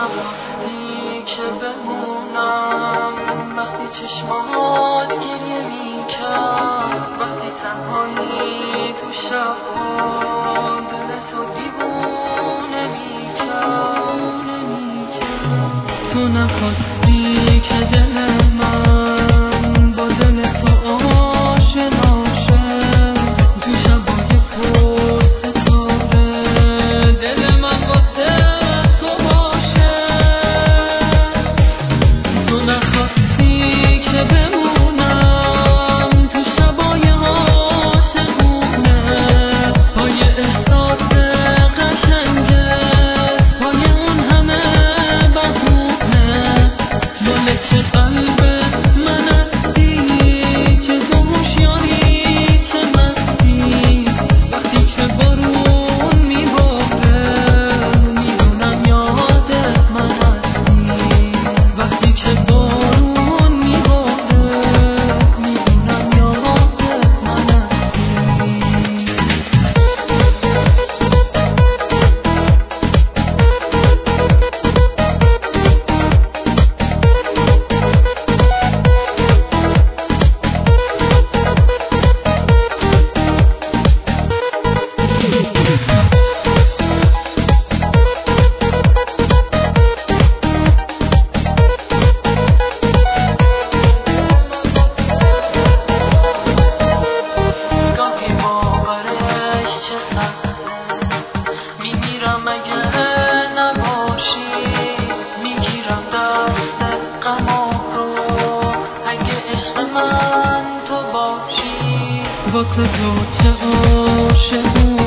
نخواستی که بمونم، وقتی چشمات گریه میکرد، وقتی تنهایی تو شبها دلتو دیوونه میکرد. تو نخواستی که دل من با دل تو آشنا شه، تو شبای پر ستاره دل من واسه تو باشه. تو نخواستی که بمونم تو شبای عاشقونه، پای احساس قشنگت، پای اون همه بهونه. مالک قلب من هستی، چه تو هوشیاری چه مستی، وقتی که بارون میباره میدونم یاد من هستی، وقتی که بارون میباره میدونم یاد من هستی. گاهی باورش چه سخته، میمیرم اگه نباشی، میگیرم دست غما رو اگه عشق من تو باشی. واسه تو چه عاشقونه